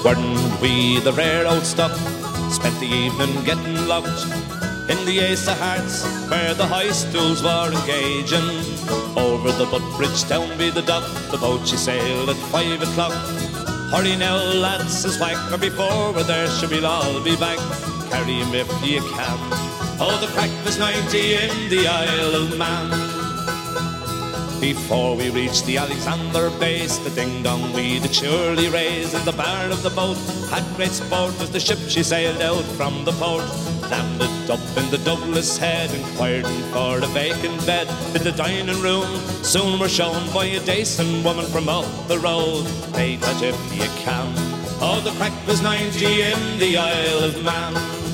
Weren't we the rare old stuff? Spent the evening getting locked in the Ace of Hearts, where the high stools were engaging. Over the Butt Bridge down by the dock, the boat she sailed at 5 o'clock. Hurry now, lads, says Whacker, before we're there, sure we'll all be back. Carry him if you can. Oh, the crack was 90 in the Isle of Man. Before we reached the Alexander base, the ding-dong we did surely raise. In the bar of the boat had great sport as the ship she sailed out from the port. Landed up in the Douglas Head, inquiring for a vacant bed in the dining room. Soon were shown by a decent woman from up the road. Take that if you can. Oh, the crack was 90 in the Isle of Man.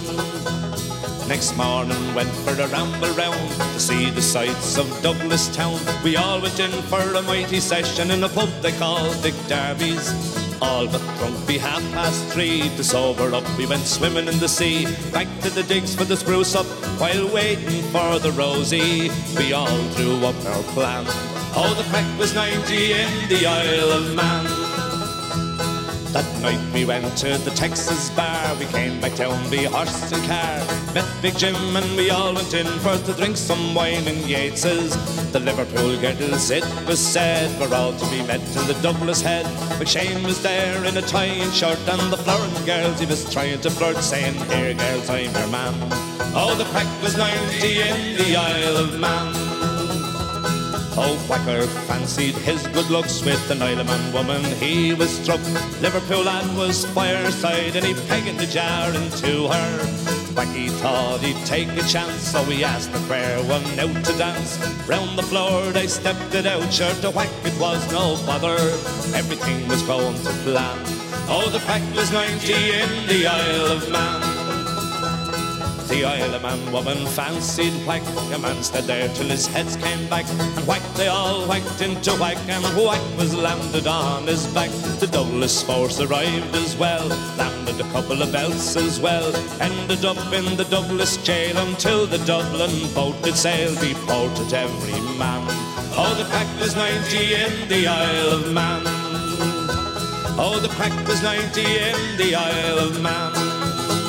Next morning went for a ramble round to see the sights of Douglas town. We all went in for a mighty session in a pub they called Dick Darby's. All but drunk be 3:30. To sober up we went swimming in the sea. Back to the digs for the spruce up. While waiting for the Rosie, we all drew up our plan. Oh, the crack was 90 in the Isle of Man. That night we went to the Texas bar. We came back down by horse and car. Met Big Jim and we all went in for to drink some wine in Yates's. The Liverpool girls, it was said, were all to be met in the Douglas Head. McShane was there in a tie and shirt, and the Florent girls he was trying to flirt, saying, "Here girls, I'm your man." Oh, the crack was 90 in the Isle of Man. Oh, Whacker fancied his good looks with an Isle of Man woman he was struck. Liverpool lad was fireside and he pegged the jar into her. Wacky thought he'd take a chance, so he asked the fair one out to dance. Round the floor they stepped it out, sure to whack it was no bother. Everything was going to plan. Oh, the crack was 90 in the Isle of Man. The Isle of Man woman fancied Whack. A man stood there till his heads came back, and whack they all whacked into Whack, and Whack was landed on his back. The Douglas force arrived as well, landed a couple of belts as well. Ended up in the Douglas jail until the Dublin boat did sail, deported every man. Oh, the crack was 90 in the Isle of Man. Oh, the crack was 90 in the Isle of Man.